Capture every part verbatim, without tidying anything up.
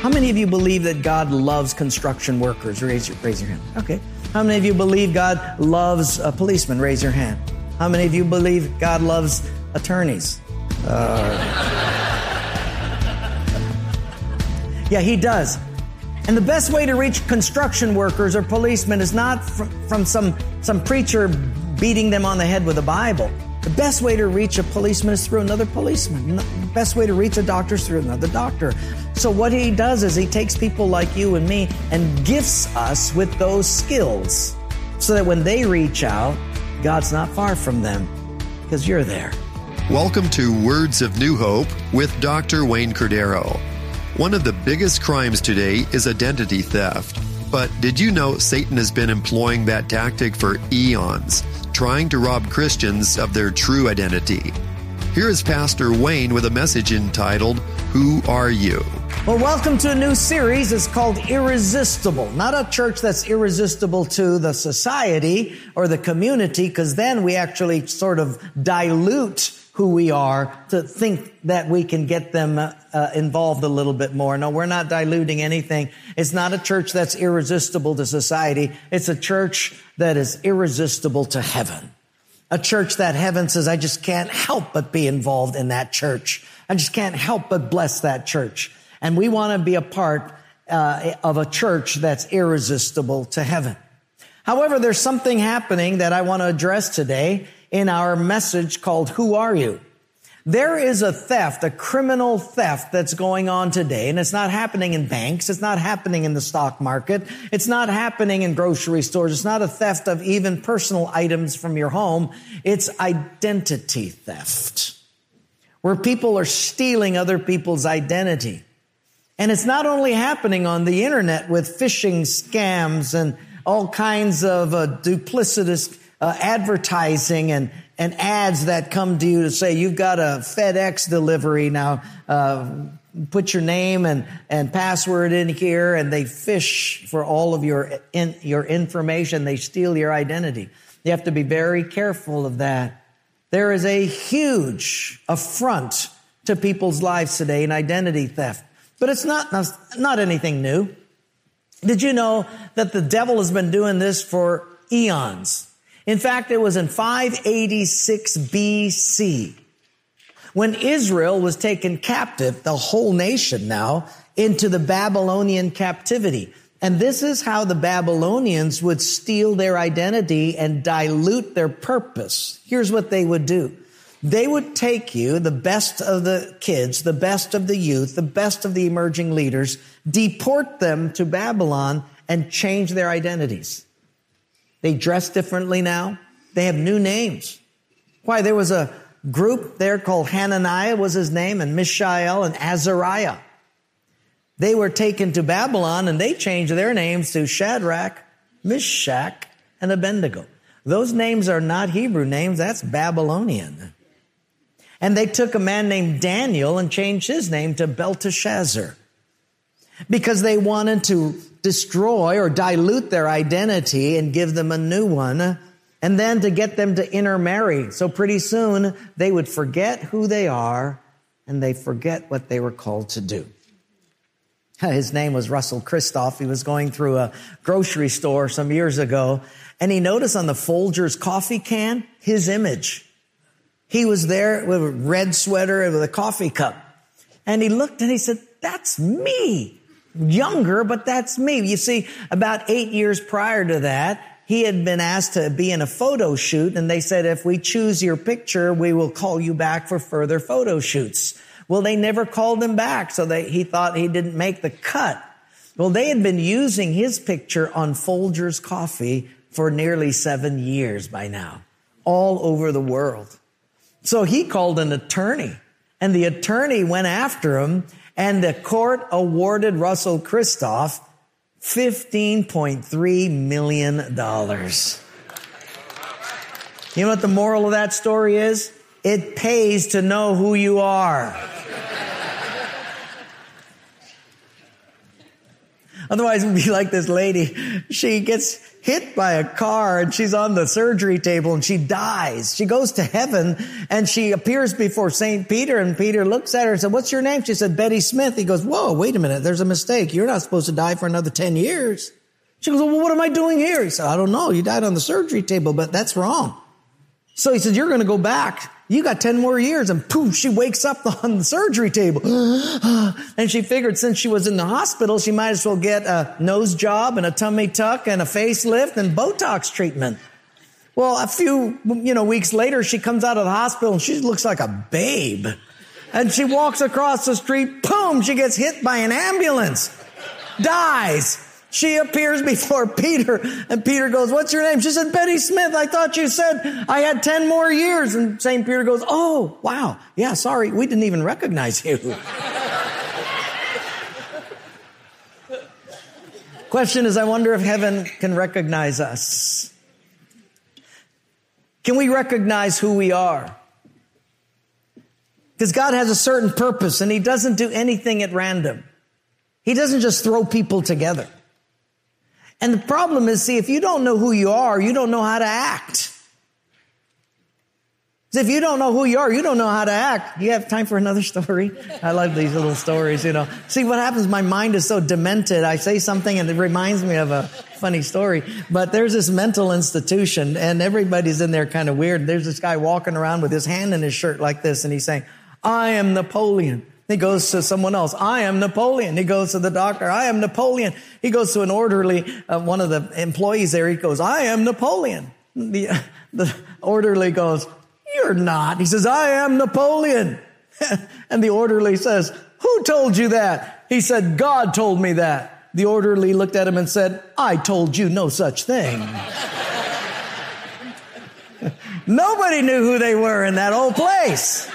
How many of you believe that God loves construction workers? Raise your, raise your hand. Okay. How many of you believe God loves uh, policemen? Raise your hand. How many of you believe God loves attorneys? Uh, yeah, He does. And the best way to reach construction workers or policemen is not from, from some, some preacher beating them on the head with a Bible. The best way to reach a policeman is through another policeman. The best way to reach a doctor is through another doctor. So what He does is He takes people like you and me and gifts us with those skills so that when they reach out, God's not far from them because you're there. Welcome to Words of New Hope with Doctor Wayne Cordero. One of the biggest crimes today is identity theft. But did you know Satan has been employing that tactic for eons, trying to rob Christians of their true identity? Here is Pastor Wayne with a message entitled, Who Are You? Well, welcome to a new series. It's called Irresistible. Not a church that's irresistible to the society or the community, because then we actually sort of dilute who we are to think that we can get them uh, uh, involved a little bit more. No, we're not diluting anything. It's not a church that's irresistible to society. It's a church that is irresistible to heaven. A church that heaven says, I just can't help but be involved in that church. I just can't help but bless that church. And we want to be a part uh, of a church that's irresistible to heaven. However, there's something happening that I want to address today in our message called Who Are You? There is a theft, a criminal theft that's going on today, and it's not happening in banks. It's not happening in the stock market. It's not happening in grocery stores. It's not a theft of even personal items from your home. It's identity theft, where people are stealing other people's identity. And it's not only happening on the internet with phishing scams and all kinds of uh, duplicitous uh, advertising and, and ads that come to you to say, you've got a FedEx delivery now, uh, put your name and, and password in here, and they fish for all of your, in, your information. They steal your identity. You have to be very careful of that. There is a huge affront to people's lives today in identity theft. But it's not, not anything new. Did you know that the devil has been doing this for eons? In fact, it was in five eighty-six B C when Israel was taken captive, the whole nation now, into the Babylonian captivity. And this is how the Babylonians would steal their identity and dilute their purpose. Here's what they would do. They would take you, the best of the kids, the best of the youth, the best of the emerging leaders, deport them to Babylon and change their identities. They dress differently now. They have new names. Why? There was a group there called Hananiah was his name, and Mishael and Azariah. They were taken to Babylon and they changed their names to Shadrach, Meshach, and Abednego. Those names are not Hebrew names. That's Babylonian. And they took a man named Daniel and changed his name to Belteshazzar because they wanted to destroy or dilute their identity and give them a new one, and then to get them to intermarry. So pretty soon they would forget who they are and they forget what they were called to do. His name was Russell Christoph. He was going through a grocery store some years ago, and he noticed on the Folgers coffee can his image. He was there with a red sweater and with a coffee cup. And he looked and he said, that's me. Younger, but that's me. You see, about eight years prior to that, he had been asked to be in a photo shoot, and they said, if we choose your picture, we will call you back for further photo shoots. Well, they never called him back, so they, he thought he didn't make the cut. Well, they had been using his picture on Folgers coffee for nearly seven years by now, all over the world. So he called an attorney, and the attorney went after him, and the court awarded Russell Christoph fifteen point three million dollars. You know what the moral of that story is? It pays to know who you are. Otherwise, it would be like this lady. She gets hit by a car and she's on the surgery table and she dies. She goes to heaven and she appears before Saint Peter, and Peter looks at her and said, "What's your name?" She said, "Betty Smith." He goes, "Whoa, wait a minute. There's a mistake. You're not supposed to die for another ten years. She goes, "Well, what am I doing here?" He said, "I don't know. You died on the surgery table, but that's wrong." So he said, "You're going to go back. You got ten more years." And poof, she wakes up on the surgery table. And she figured since she was in the hospital, she might as well get a nose job and a tummy tuck and a facelift and Botox treatment. Well, a few, you know, weeks later, she comes out of the hospital and she looks like a babe. And she walks across the street, boom, she gets hit by an ambulance, dies. She appears before Peter, and Peter goes, "What's your name?" She said, "Betty Smith. I thought you said I had ten more years." And Saint Peter goes, "Oh, wow. Yeah, sorry. We didn't even recognize you." Question is, I wonder if heaven can recognize us. Can we recognize who we are? Because God has a certain purpose, and he doesn't do anything at random. He doesn't just throw people together. And the problem is, see, if you don't know who you are, you don't know how to act. If you don't know who you are, you don't know how to act. You have time for another story? I love these little stories, you know. See, what happens, my mind is so demented. I say something and it reminds me of a funny story. But there's this mental institution and everybody's in there kind of weird. There's this guy walking around with his hand in his shirt like this and he's saying, "I am Napoleon." He goes to someone else, "I am Napoleon." He goes to the doctor, "I am Napoleon." He goes to an orderly, uh, one of the employees there. He goes, "I am Napoleon." The, the orderly goes, "You're not." He says, "I am Napoleon." And the orderly says, "Who told you that?" He said, "God told me that." The orderly looked at him and said, "I told you no such thing." Nobody knew who they were in that whole place.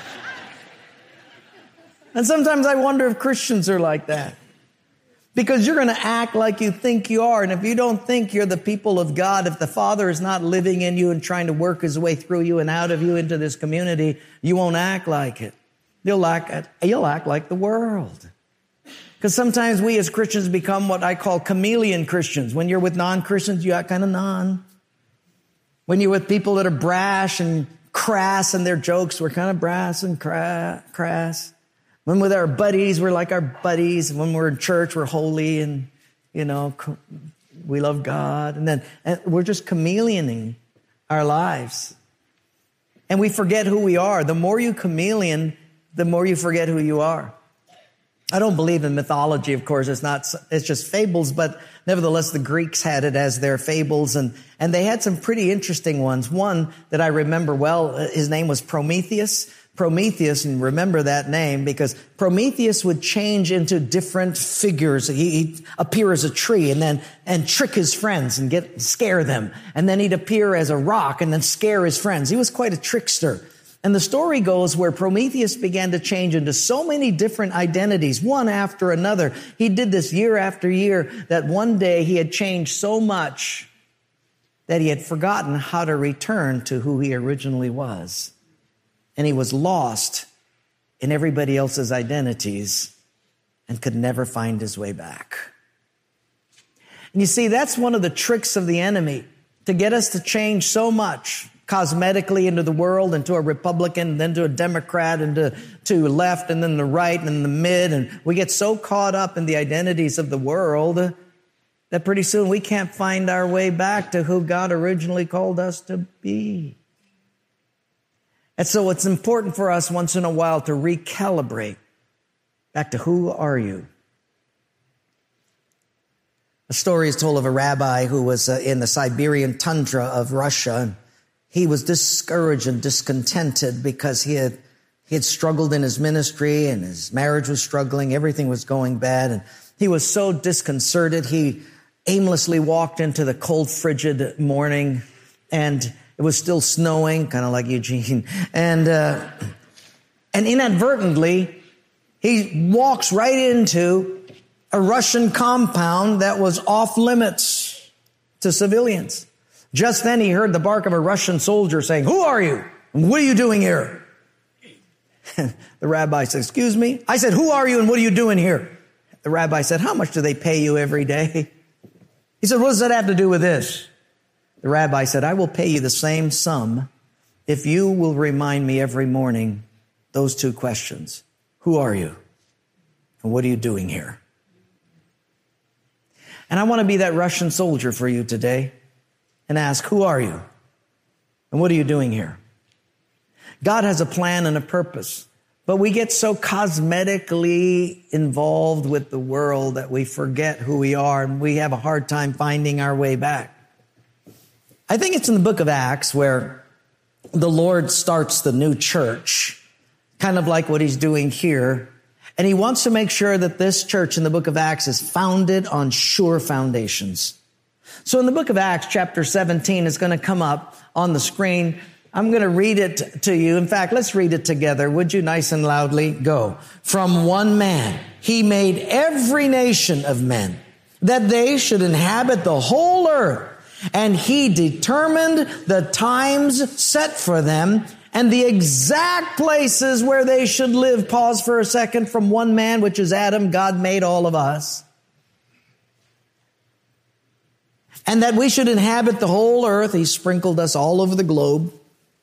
And sometimes I wonder if Christians are like that. Because you're going to act like you think you are. And if you don't think you're the people of God, if the Father is not living in you and trying to work his way through you and out of you into this community, you won't act like it. You'll act, you'll act like the world. Because sometimes we as Christians become what I call chameleon Christians. When you're with non-Christians, you act kind of non. When you're with people that are brash and crass in their jokes, we're kind of brass and cra- crass. When with our buddies, we're like our buddies. When we're in church, we're holy and, you know, we love God. And then and we're just chameleoning our lives. And we forget who we are. The more you chameleon, the more you forget who you are. I don't believe in mythology, of course. It's not, it's just fables, but nevertheless, the Greeks had it as their fables, and, and they had some pretty interesting ones. One that I remember well, his name was Prometheus. Prometheus, and remember that name because Prometheus would change into different figures. He, he'd appear as a tree and then, and trick his friends and get, scare them. And then he'd appear as a rock and then scare his friends. He was quite a trickster. And the story goes where Prometheus began to change into so many different identities, one after another. He did this year after year that one day he had changed so much that he had forgotten how to return to who he originally was. And he was lost in everybody else's identities and could never find his way back. And you see, that's one of the tricks of the enemy, to get us to change so much cosmetically into the world, into a Republican, then to a Democrat, and to, to left, and then the right, and then the mid. And we get so caught up in the identities of the world that pretty soon we can't find our way back to who God originally called us to be. And so it's important for us once in a while to recalibrate back to who are you? A story is told of a rabbi who was uh, in the Siberian tundra of Russia. He was discouraged and discontented because he had, he had struggled in his ministry and his marriage was struggling. Everything was going bad. And he was so disconcerted. He aimlessly walked into the cold, frigid morning, and it was still snowing, kind of like Eugene. And, uh, and inadvertently, he walks right into a Russian compound that was off limits to civilians. Just then he heard the bark of a Russian soldier saying, "Who are you? And what are you doing here?" The rabbi said, "Excuse me?" I said, "Who are you and what are you doing here?" The rabbi said, how much do they pay you every day? He said, what does that have to do with this? The rabbi said, I will pay you the same sum if you will remind me every morning those two questions. Who are you? And what are you doing here? And I want to be that Russian soldier for you today and ask, who are you? And what are you doing here? God has a plan and a purpose, but we get so cosmetically involved with the world that we forget who we are, and we have a hard time finding our way back. I think it's in the book of Acts where the Lord starts the new church, kind of like what he's doing here. And he wants to make sure that this church in the book of Acts is founded on sure foundations. So in the book of Acts, chapter seventeen is going to come up on the screen. I'm going to read it to you. In fact, let's read it together. Would you nice and loudly go? From one man, he made every nation of men that they should inhabit the whole earth. And he determined the times set for them and the exact places where they should live. Pause for a second. From one man, which is Adam, God made all of us. And that we should inhabit the whole earth. He sprinkled us all over the globe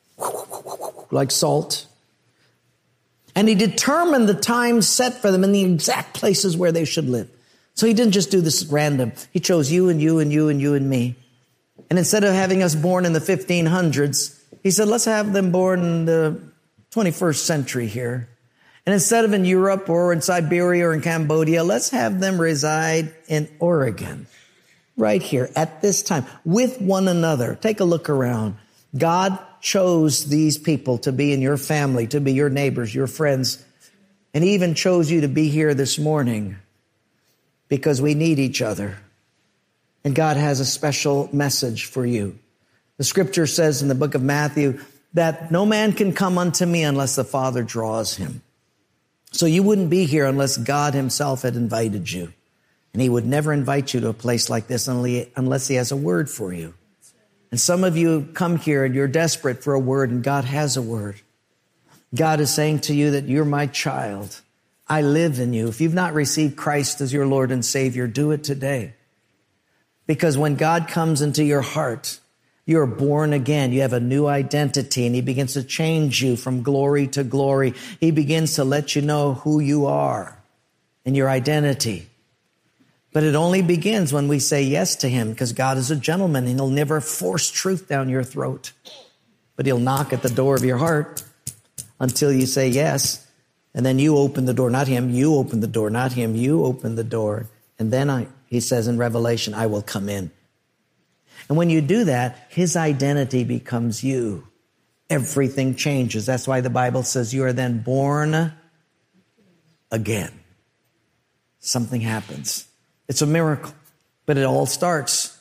like salt. And he determined the times set for them and the exact places where they should live. So he didn't just do this at random. He chose you and you and you and you and me. And instead of having us born in the fifteen hundreds, he said, let's have them born in the twenty-first century here. And instead of in Europe or in Siberia or in Cambodia, let's have them reside in Oregon, right here at this time with one another. Take a look around. God chose these people to be in your family, to be your neighbors, your friends. And he even chose you to be here this morning because we need each other. And God has a special message for you. The scripture says in the book of Matthew that no man can come unto me unless the Father draws him. So you wouldn't be here unless God himself had invited you. And he would never invite you to a place like this unless he has a word for you. And some of you come here and you're desperate for a word, and God has a word. God is saying to you that you're my child. I live in you. If you've not received Christ as your Lord and Savior, do it today. Because when God comes into your heart, you're born again. You have a new identity, and he begins to change you from glory to glory. He begins to let you know who you are and your identity. But it only begins when we say yes to him, because God is a gentleman and he'll never force truth down your throat. But he'll knock at the door of your heart until you say yes. And then you open the door, not him. You open the door, not him. You open the door. And then I, he says in Revelation, I will come in. And when you do that, his identity becomes you. Everything changes. That's why the Bible says you are then born again. Something happens. It's a miracle, but it all starts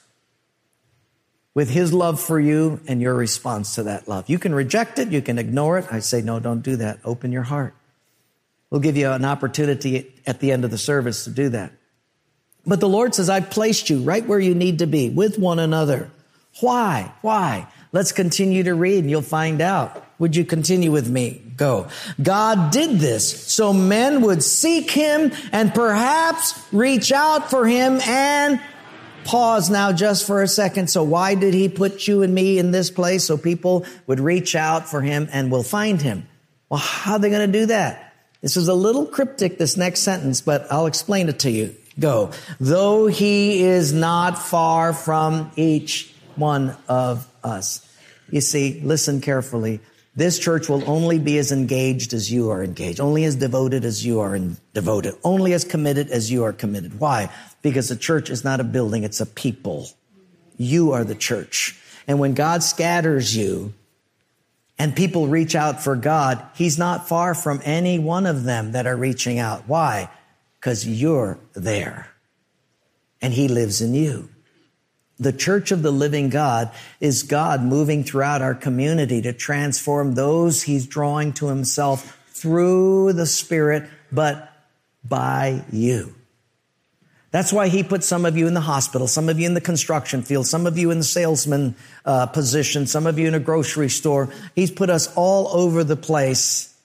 with his love for you and your response to that love. You can reject it. You can ignore it. I say, no, don't do that. Open your heart. We'll give you an opportunity at the end of the service to do that. But the Lord says, I've placed you right where you need to be with one another. Why? Why? Let's continue to read and you'll find out. Would you continue with me? Go. God did this so men would seek him and perhaps reach out for him. And pause now just for a second. So why did he put you and me in this place? So people would reach out for him and will find him. Well, how are they going to do that? This is a little cryptic, this next sentence, but I'll explain it to you. Go. Though he is not far from each one of us. You see, listen carefully. This church will only be as engaged as you are engaged, only as devoted as you are devoted, only as committed as you are committed. Why? Because the church is not a building, it's a people. You are the church. And when God scatters you and people reach out for God, he's not far from any one of them that are reaching out. Why? Because you're there and he lives in you. The church of the living God is God moving throughout our community to transform those he's drawing to himself through the Spirit, but by you. That's why he put some of you in the hospital, some of you in the construction field, some of you in the salesman uh, position, some of you in a grocery store. He's put us all over the place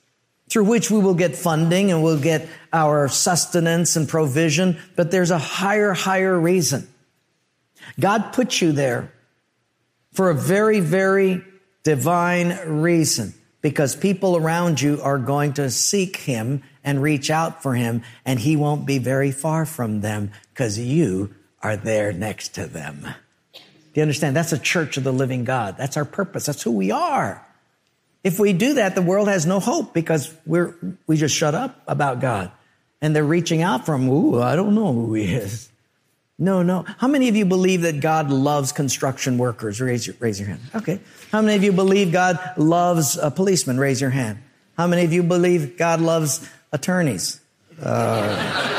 through which we will get funding and we'll get our sustenance and provision. But there's a higher, higher reason. God put you there for a very, very divine reason, because people around you are going to seek him and reach out for him, and he won't be very far from them because you are there next to them. Do you understand? That's a church of the living God. That's our purpose. That's who we are. If we do that, the world has no hope because we're, we just shut up about God. And they're reaching out for him. Ooh, I don't know who he is. No, no. How many of you believe that God loves construction workers? Raise your, raise your hand. Okay. How many of you believe God loves uh, policemen? Raise your hand. How many of you believe God loves attorneys? Uh,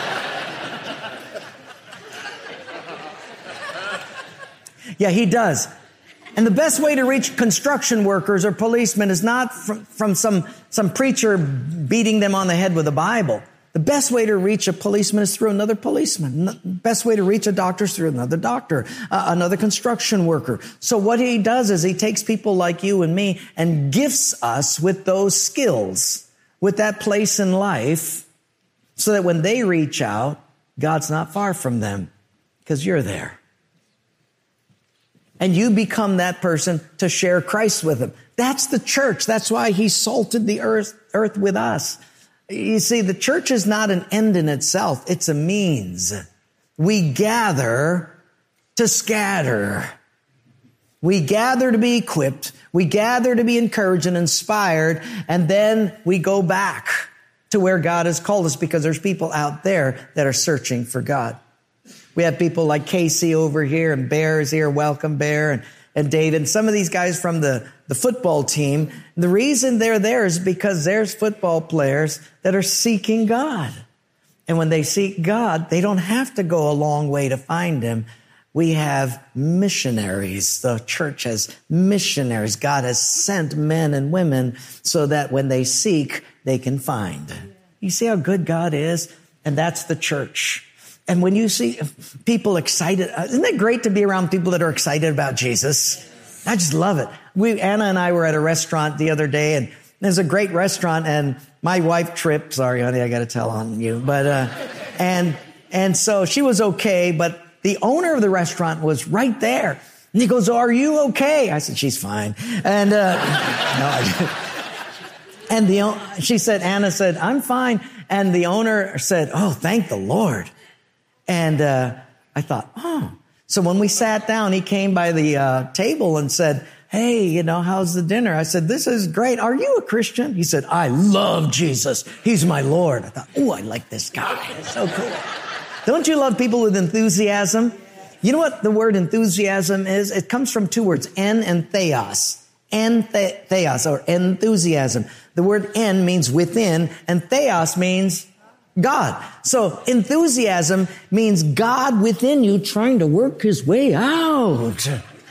yeah, he does. And the best way to reach construction workers or policemen is not from, from some, some preacher beating them on the head with a Bible. The best way to reach a policeman is through another policeman. The best way to reach a doctor is through another doctor, uh, another construction worker. So what he does is he takes people like you and me and gifts us with those skills, with that place in life, so that when they reach out, God's not far from them because you're there. And you become that person to share Christ with them. That's the church. That's why he salted the earth, earth with us. You see, the church is not an end in itself. It's a means. We gather to scatter. We gather to be equipped. We gather to be encouraged and inspired. And then we go back to where God has called us, because there's people out there that are searching for God. We have people like Casey over here, and Bear is here. Welcome, Bear, and, and David. And some of these guys from the, the football team. The reason they're there is because there's football players that are seeking God. And when they seek God, they don't have to go a long way to find him. We have missionaries. The church has missionaries. God has sent men and women so that when they seek, they can find. You see how good God is? And that's the church. And when you see people excited, isn't it great to be around people that are excited about Jesus? I just love it. We, Anna and I were at a restaurant the other day, and there's a great restaurant, and my wife tripped. Sorry, honey, I got to tell on you. But, uh, and, and so she was okay, but the owner of the restaurant was right there. And he goes, "Are you okay?" I said, "She's fine." And, uh, no, I and the, she said, Anna said, "I'm fine." And the owner said, "Oh, thank the Lord." And uh I thought, oh. So when we sat down, he came by the uh table and said, "Hey, you know, how's the dinner?" I said, "This is great. Are you a Christian?" He said, "I love Jesus. He's my Lord." I thought, oh, I like this guy. It's so cool. Don't you love people with enthusiasm? You know what the word enthusiasm is? It comes from two words, en and theos. En theos, or enthusiasm. The word en means within, and theos means God. So enthusiasm means God within you trying to work his way out.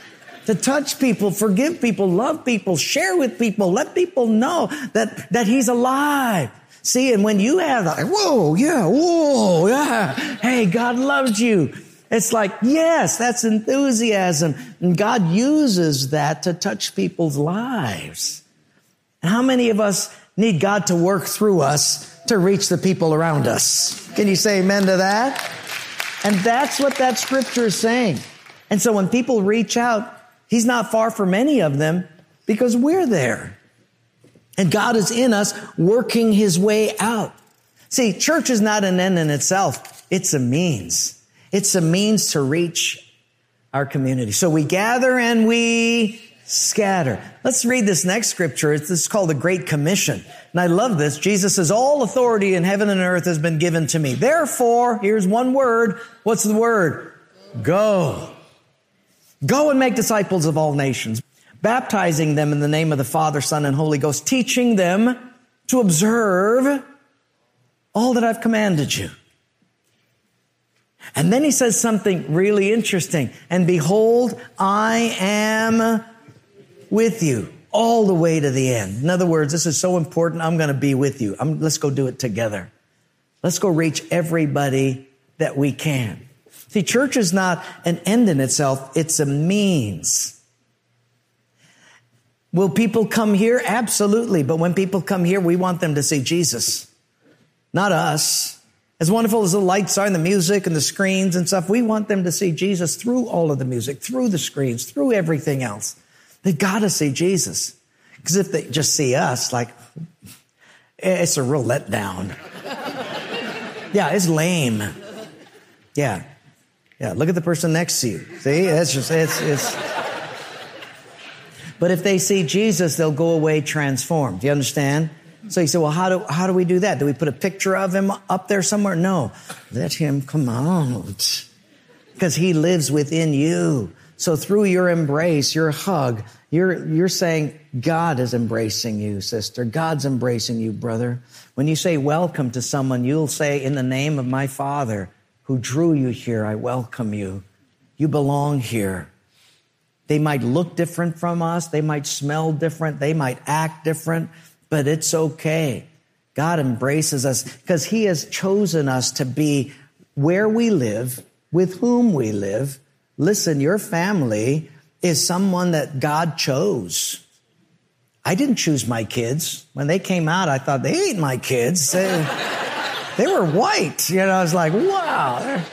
To touch people, forgive people, love people, share with people, let people know that, that he's alive. See, and when you have that, whoa, yeah, whoa, yeah. Hey, God loves you. It's like, yes, that's enthusiasm. And God uses that to touch people's lives. And how many of us need God to work through us to reach the people around us? Can you say amen to that? And that's what that scripture is saying. And so when people reach out, he's not far from any of them because we're there. And God is in us working his way out. See, church is not an end in itself. It's a means. It's a means to reach our community. So we gather and we scatter. Let's read this next scripture. It's, this is called the Great Commission. And I love this. Jesus says, "All authority in heaven and earth has been given to me. Therefore," here's one word. What's the word? Go. Go and make disciples of all nations, baptizing them in the name of the Father, Son, and Holy Ghost, teaching them to observe all that I've commanded you. And then he says something really interesting. "And behold, I am with you all the way to the end." In other words, this is so important. I'm going to be with you. I'm, let's go do it together. Let's go reach everybody that we can. See, church is not an end in itself. It's a means. Will people come here? Absolutely. But when people come here, we want them to see Jesus, not us. As wonderful as the lights are and the music and the screens and stuff, we want them to see Jesus through all of the music, through the screens, through everything else. They got to see Jesus. Because if they just see us, like, it's a real letdown. Yeah, it's lame. Yeah. Yeah, look at the person next to you. See, that's just, it's, it's. But if they see Jesus, they'll go away transformed. Do you understand? So you say, well, how do, how do we do that? Do we put a picture of him up there somewhere? No. Let him come out. Because he lives within you. So through your embrace, your hug, you're, you're saying, God is embracing you, sister. God's embracing you, brother. When you say welcome to someone, you'll say, in the name of my Father who drew you here, I welcome you. You belong here. They might look different from us. They might smell different. They might act different. But it's okay. God embraces us because he has chosen us to be where we live, with whom we live. Listen, your family is someone that God chose. I didn't choose my kids. When they came out, I thought, they ain't my kids. They, they were white. You know, I was like, wow.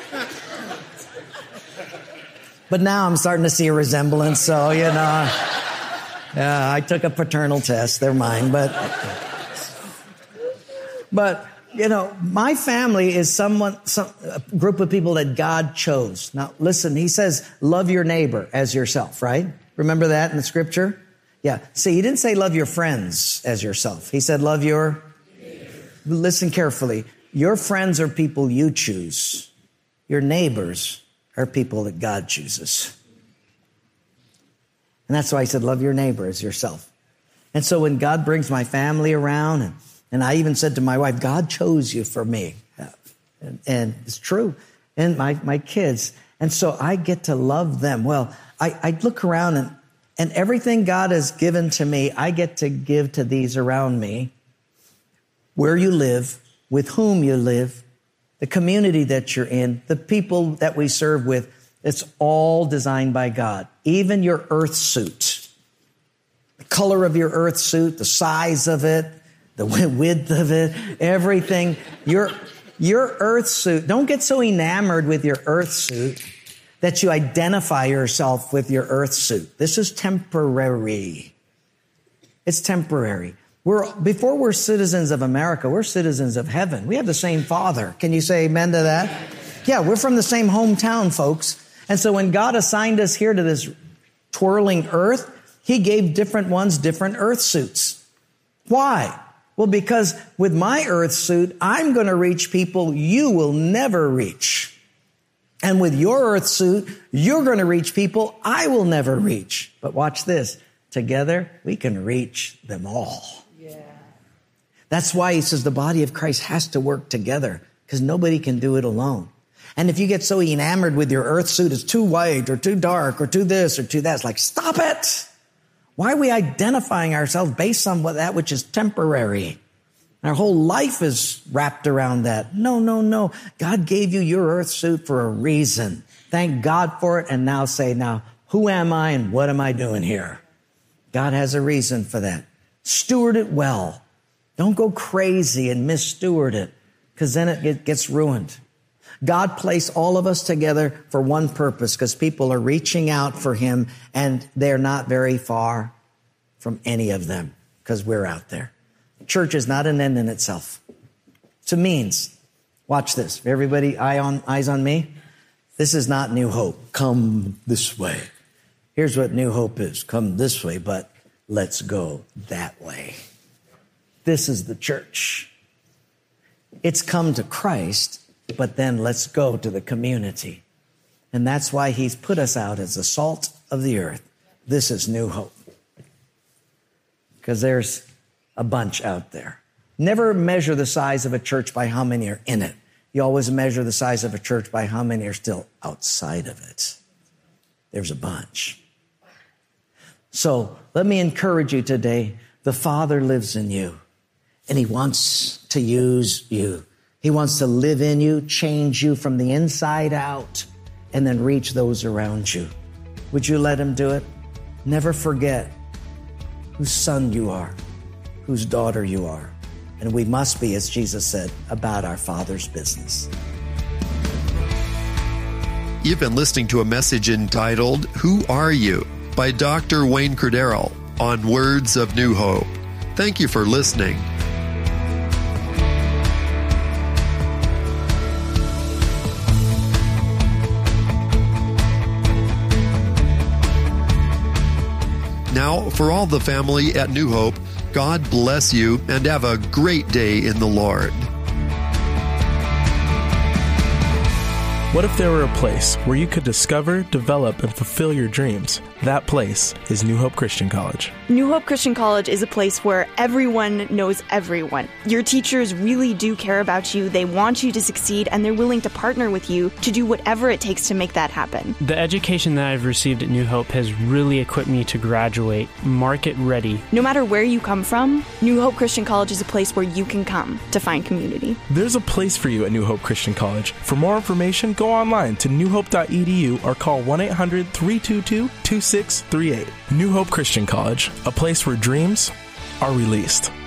But now I'm starting to see a resemblance, so, you know. Yeah, I took a paternal test. They're mine, but, but, you know, my family is someone, some, a group of people that God chose. Now, listen, he says, love your neighbor as yourself, right? Remember that in the scripture? Yeah. See, he didn't say love your friends as yourself. He said, love your, listen carefully. Your friends are people you choose. Your neighbors are people that God chooses. And that's why he said, love your neighbor as yourself. And so when God brings my family around, and, and I even said to my wife, God chose you for me. And, and it's true. And my, my kids. And so I get to love them. Well, I, I look around and, and everything God has given to me, I get to give to these around me. Where you live, with whom you live, the community that you're in, the people that we serve with. It's all designed by God. Even your earth suit. The color of your earth suit, the size of it, the width of it, everything. Your, your earth suit, don't get so enamored with your earth suit that you identify yourself with your earth suit. This is temporary. It's temporary. We're, before we're citizens of America, we're citizens of heaven. We have the same Father. Can you say amen to that? Yeah, we're from the same hometown, folks. And so when God assigned us here to this twirling earth, he gave different ones different earth suits. Why? Well, because with my earth suit, I'm going to reach people you will never reach. And with your earth suit, you're going to reach people I will never reach. But watch this. Together, we can reach them all. Yeah. That's why he says the body of Christ has to work together, because nobody can do it alone. And if you get so enamored with your earth suit, it's too white or too dark or too this or too that. It's like, stop it. Why are we identifying ourselves based on what, that which is temporary? Our whole life is wrapped around that. No, no, no. God gave you your earth suit for a reason. Thank God for it. And now say, now, who am I and what am I doing here? God has a reason for that. Steward it well. Don't go crazy and missteward it, because then it gets ruined. God placed all of us together for one purpose, because people are reaching out for him and they're not very far from any of them, because we're out there. Church is not an end in itself. It's a means. Watch this. Everybody, eye on, eyes on me. This is not New Hope. Come this way. Here's what New Hope is. Come this way, but let's go that way. This is the church. It's come to Christ, but then let's go to the community. And that's why he's put us out as the salt of the earth. This is New Hope. Because there's a bunch out there. Never measure the size of a church by how many are in it. You always measure the size of a church by how many are still outside of it. There's a bunch. So let me encourage you today. The Father lives in you, and he wants to use you. He wants to live in you, change you from the inside out, and then reach those around you. Would you let him do it? Never forget, whose son you are, whose daughter you are. And we must be, as Jesus said, about our Father's business. You've been listening to a message entitled, Who Are You? By Doctor Wayne Cordeiro on Words of New Hope. Thank you for listening. Now, for all the family at New Hope, God bless you and have a great day in the Lord. What if there were a place where you could discover, develop, and fulfill your dreams? That place is New Hope Christian College. New Hope Christian College is a place where everyone knows everyone. Your teachers really do care about you, they want you to succeed, and they're willing to partner with you to do whatever it takes to make that happen. The education that I've received at New Hope has really equipped me to graduate market ready. No matter where you come from, New Hope Christian College is a place where you can come to find community. There's a place for you at New Hope Christian College. For more information, go online to new hope dot e d u or call one eight hundred three two two two six three eight. New Hope Christian College, a place where dreams are released.